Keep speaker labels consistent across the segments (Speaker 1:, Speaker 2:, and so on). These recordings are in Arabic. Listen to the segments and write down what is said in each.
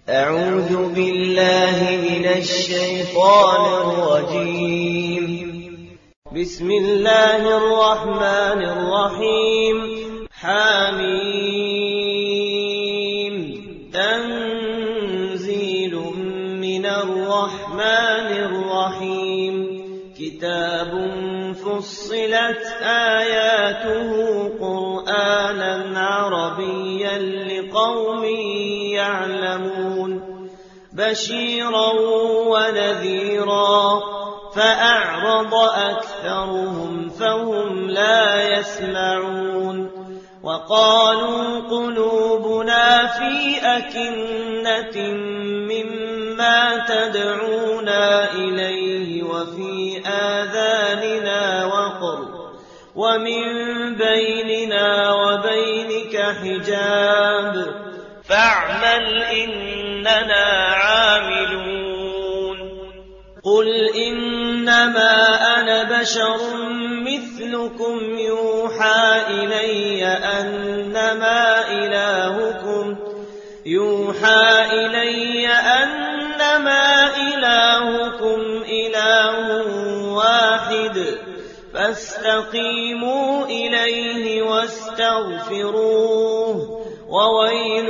Speaker 1: أعوذ بالله من الشيطان الرجيم. بسم الله الرحمن الرحيم. حميم. تنزيل من الرحمن الرحيم. كتاب فصلت آياته قرآنا عربيا لقوم يعلمون بشيرا ونذيرا فأعرض أكثرهم فهم لا يسمعون وقالوا قلوبنا في أكنة مما تدعونا إليه وفي آذاننا وقر ومن بيننا وبينك حجاب فاعمل إننا عاملون. قل إنما أنا بشر مثلكم يوحى إلي أنما إلهكم إله واحد فاستقيموا إليه واستغفروه وويل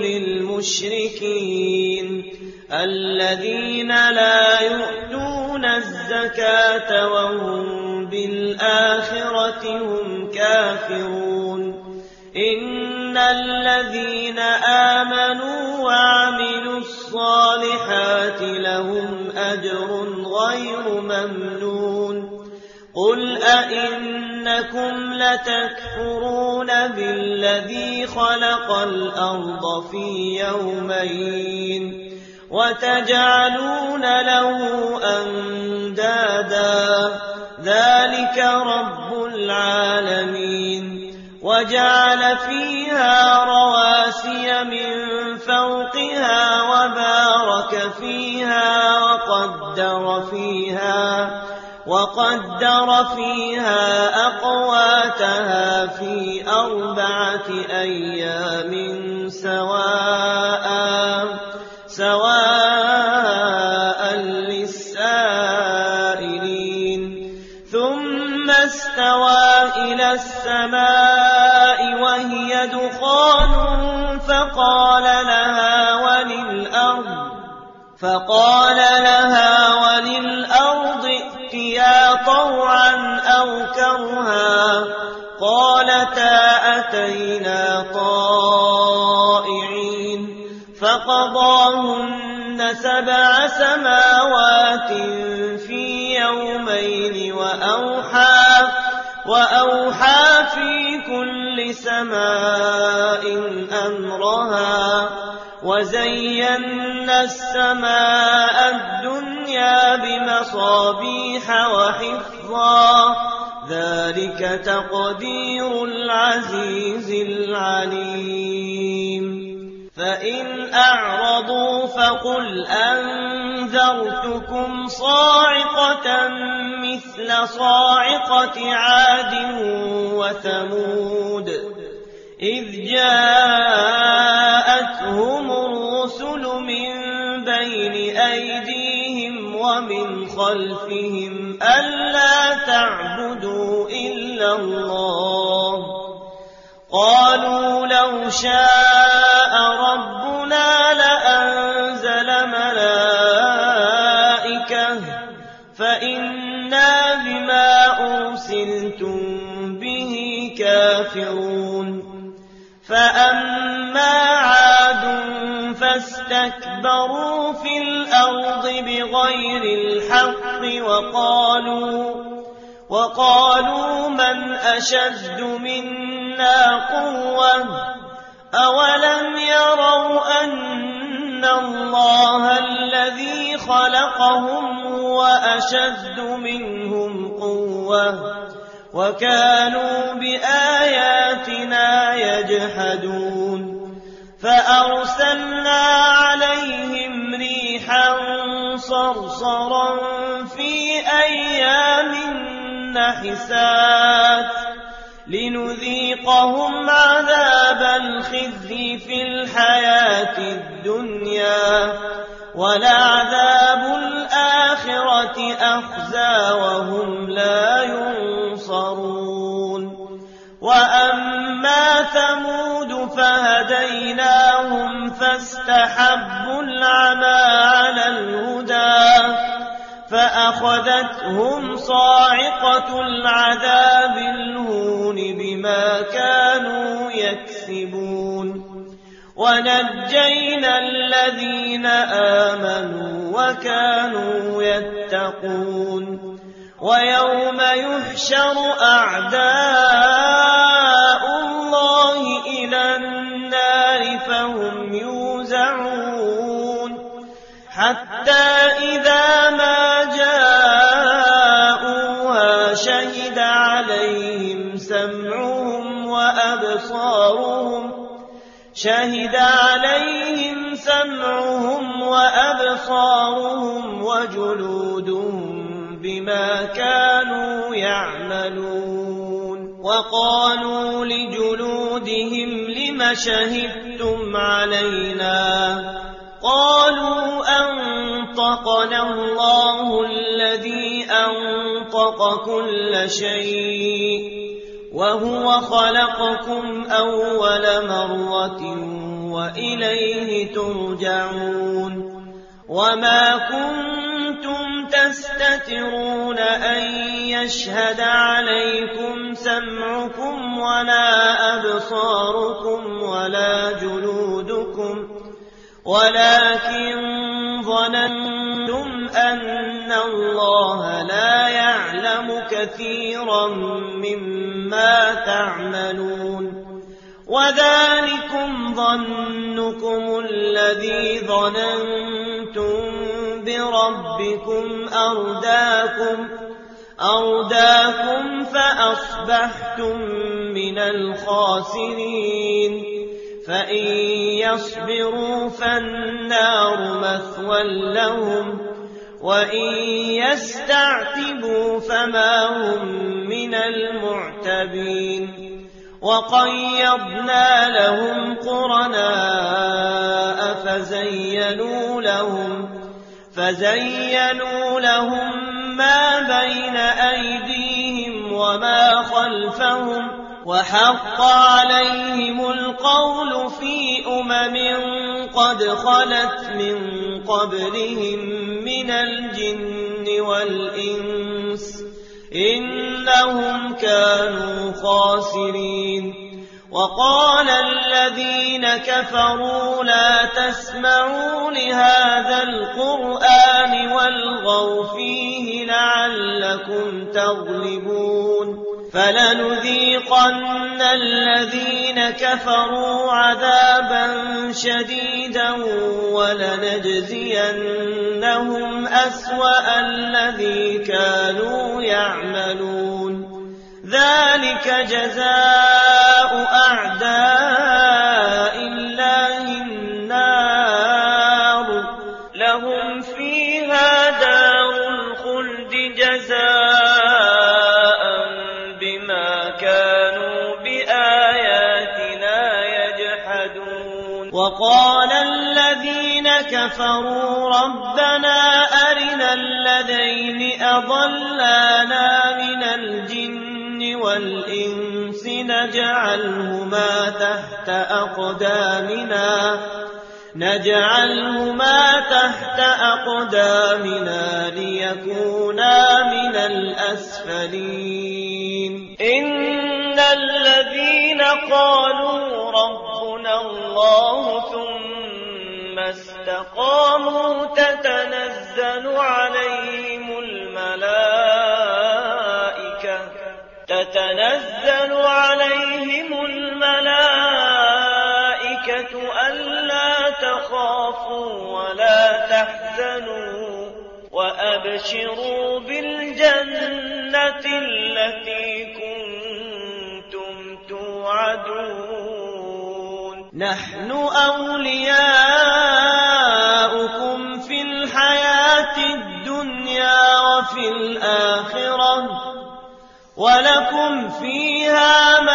Speaker 1: للمشركين الذين لا يؤتون الزكاة وهم بالآخرة هم كافرون. إن الذين آمنوا وعملوا الصالحات لهم أجر غير ممنون. قل أئنكم لتكفرون بالذي خلق الأرض في يومين وتجعلون له أندادا ذلك رب العالمين. وجعل فيها رواسي من فوقها وبارك فيها وقدر فيها أقواتها في 4 أيام سواء للسائلين. ثم استوى إلى السماء وهي دخان فقال لها وللأرض ائتيا طوعا أو كرها قالتا أتينا طائعين. فقضاهن 7 سماوات في يومين وأوحى في كل سماء أمرها وزينا السماء الدنيا بمصابيح وحفظا ذلك تقدير العزيز العليم. فإن أعرضوا فقل أنذرتكم صاعقة مثل صاعقة عاد وثمود إذ جاءتهم الرسل من بين أيديهم ومن خلفهم ألا تعبدوا إلا الله قالوا لو شاء ربنا لأنزل ملائكة فإنا بما أرسلتم به كافرون. فأما عاد فاستكبروا في الأرض بغير الحق وقالوا من أشد منا قوة أولم يروا أن الله الذي خلقهم هو أشد منهم قوة وكانوا بآياتنا يجحدون. فأرسلنا عليهم ريحا صرصرا في أيام نحسات لنذيقهم عذاب الخزي في الحياة الدنيا ولعذاب الآخرة أخزى وهم لا ينصرون وأما ثمود فهديناهم فاستحبوا العمى على الهدى فأخذتهم صاعقة العذاب الهون بما كانوا يكسبون ونجينا الذين آمنوا وكانوا يتقون ويوم يحشر أعداء الله إلى النار فهم يوزعون حتى إذا ما جاءوها شهد عليهم سمعهم وأبصارهم وجلودهم بما كانوا يعملون وقالوا لجلودهم لم شهدتم علينا قالوا أنطقنا الله الذي أنطق كل شيء وهو خلقكم أول مرة وإليه ترجعون وما كنتم تستترون أن يشهد عليكم سمعكم ولا أبصاركم ولا جلودكم ولكن ظننتم أن الله لا يعلم كثيرا مما تعملون وذلكم ظنكم الذي ظننتم بربكم أرداكم فأصبحتم من الخاسرين فإن يصبروا فالنار مثوى لهم وإن يستعتبوا فما هم من المعتبين وقيضنا لهم قرناء فزينوا لهم ما بين أيديهم وما خلفهم وحق عليهم القول في قد خلت من قبلهم من الجن والإنس إنهم كانوا خاسرين وقال الذين كفروا لا تسمعوا لهذا القرآن والغوا فيه لعلكم تغلبون فلنذيقن الذين كفروا عذابا شديدا ولنجزينهم أسوأ الذي كانوا يعملون ذلك جزاء أعداء الله النار لهم فيها دار الخلد جزاء بما كانوا بآياتنا يجحدون وقال الذين كفروا ربنا أرنا الذين أضلانا من الجن والإنس نجعلهما تحت أقدامنا ليكونا من الأسفلين إن الذين قالوا ربنا الله ثم استقاموا تتنزل عليهم الملائكة ألا تخافوا ولا تحزنوا وأبشروا بالجنة التي كنتم توعدون نحن أولياؤكم في الحياة الدنيا وفي الآخرة ولكم فيها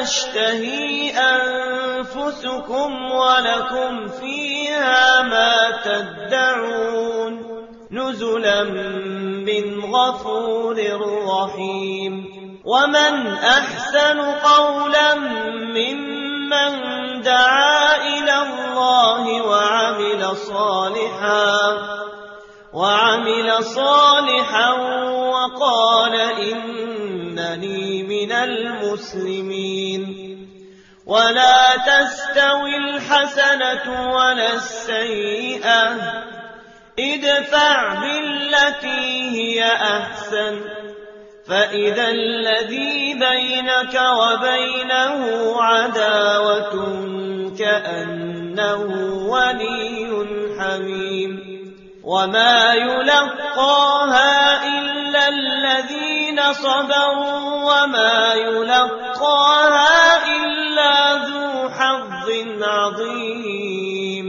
Speaker 1: تشتهي أنفسكم ولكم فيها ما تدعون نزلا من غفور رحيم ومن أحسن قولا ممن دعا إلى الله وعمل صالحا وقال إنني من المسلمين ولا تستوي الحسنة ولا السيئة ادفع بالتي هي أحسن فإذا الذي بينك وبينه عداوة كأنه ولي حميم وما يلقاها إلا الذين صبروا وما يلقاها إلا ذو حظ عظيم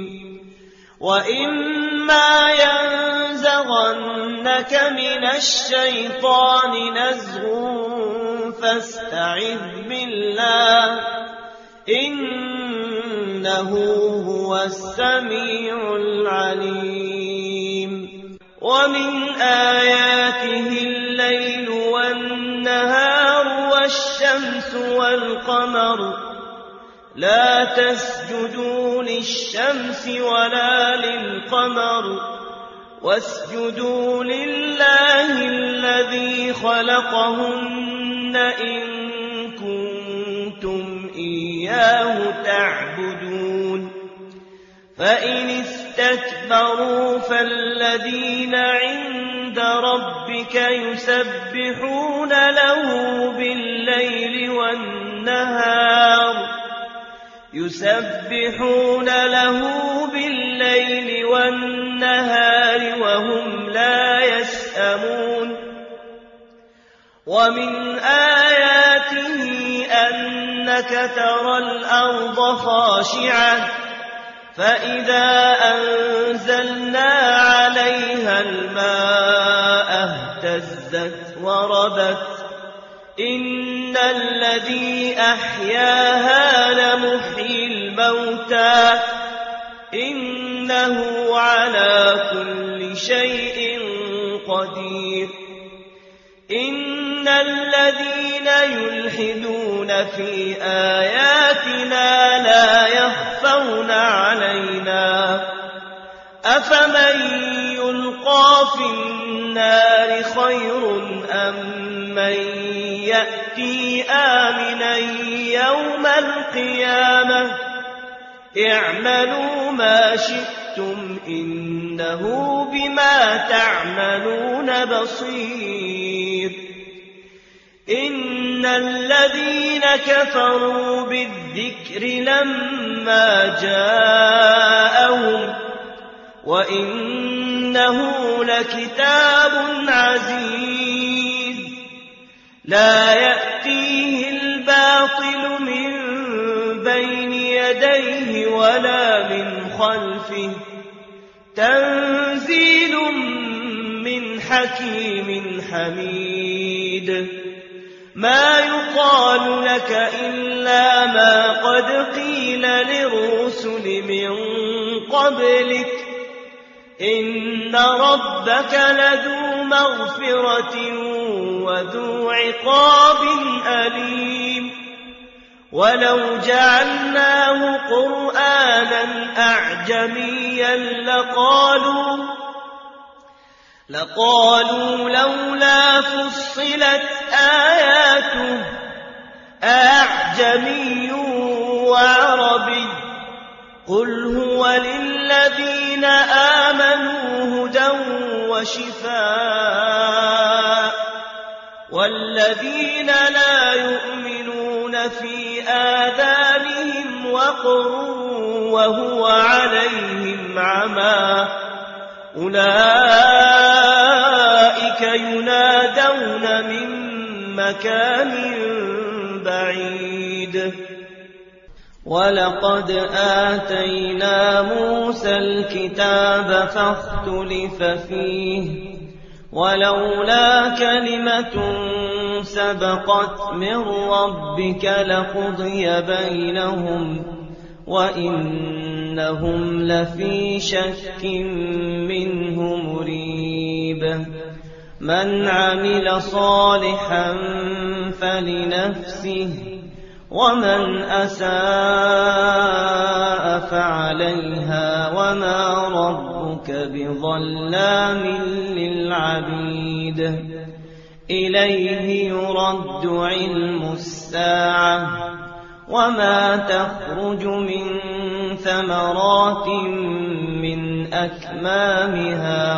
Speaker 1: وإما ينزغنك من الشيطان نزغ فاستعذ بالله إنه هو السميع العليم ومن آياته الليل والنهار والشمس والقمر لا تسجدوا للشمس ولا للقمر واسجدوا لله الذي خلقهن إن كنتم إياه تعبدون فإن استكبروا فالذين عند ربك يسبحون له بالليل والنهار وهم لا يسأمون ومن آياته أنك ترى الأرض خاشعة فإذا أنزلنا عليها الماء اهتزت وربت إن الذي أحياها لمحيي الموتى إنه على كل شيء قدير إن الذين يلحدون في آياتنا لا يخفون علينا أفمن يلقى في النار خير أم من يأتي آمنا يوم القيامة اعملوا ما شئتم إنه بما تعملون بصير إن الذين كفروا بالذكر لما جاءهم وإنه لكتاب عزيز لا يأتيه الباطل من بين يديه ولا من خلفه تنزيل من حكيم حميد ما يقال لك إلا ما قد قيل للرسل من قبلك إن ربك لذو مغفرة وذو عقاب أليم ولو جعلناه قرآنا أعجميا لقالوا لولا فصلت آياته أعجمي وعربي قل هو للذين آمنوا هدى وشفاء والذين لا يؤمنون في آذانهم وقر وهو عليهم عمى أولئك ينادون من مكان بعيد ولقد آتينا موسى الكتاب فاختلف فيه ولولا كلمة سبقت من ربك لقضي بينهم وإنهم لفي شك منه مريب من عمل صالحا فلنفسه ومن أساء فعليها وما ربك بظلام للعبيد إليه يرد علم الساعة وما تخرج من ثمرات من أكمامها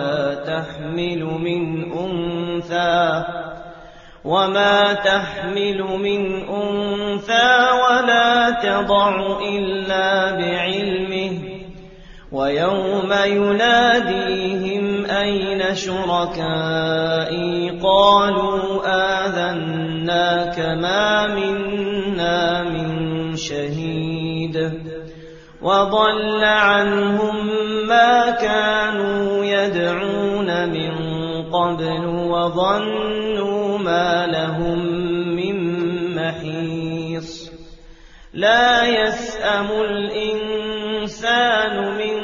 Speaker 1: وما تحمل من أنثى ولا تضع إلا بعلمه ويوم يناديهم أين شركائي قالوا آذناك ما منا من شهيد وضل عنهم ما كانوا يدعون من قبل وظنوا ما لهم من محيص لا يسأم الإنسان من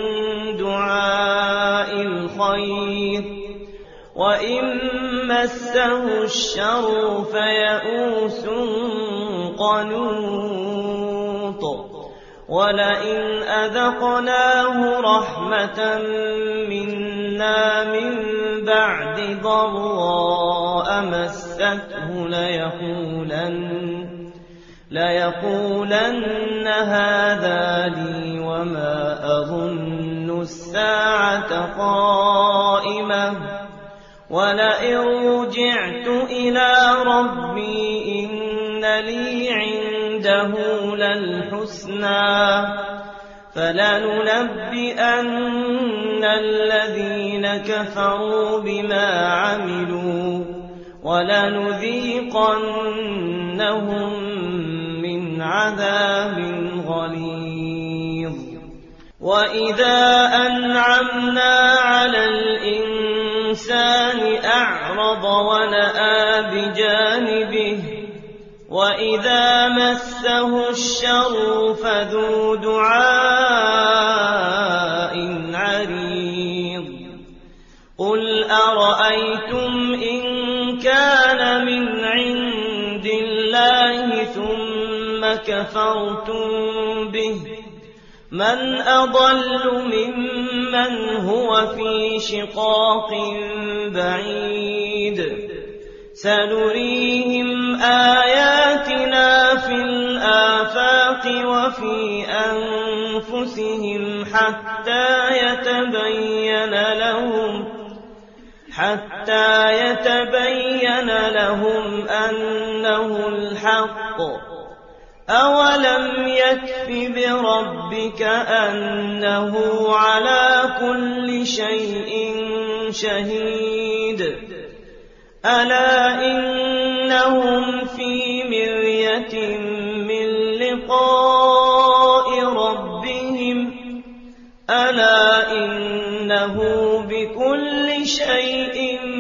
Speaker 1: دعاء الخير وإن مسه الشر فيئوس قنوط ولئن أذقناه رحمة منا من بعد ضراء مسته ليقولن هذا لي وما أظن الساعة قائمة ولئن رجعت إلى ربي إن لي عنده للحسنى فلننبئن الذين كفروا بما عملوا ولنذيقنهم من عذاب غليظ وإذا أنعمنا على الإنسان أعرض ونأى بجانبه وإذا مسه الشر فذو دعاء عريض قل أرأيتم إن كان من عند الله ثم كفرتم به من أضل ممن هو في شقاق بعيد سنريهم آياتنا في الآفاق وفي أنفسهم حتى يتبين لهم أنه الحق أولم يكف بربك أنه على كل شيء شهيد ألا إنهم في مرية من لقاء ربهم ألا إنه بكل شيء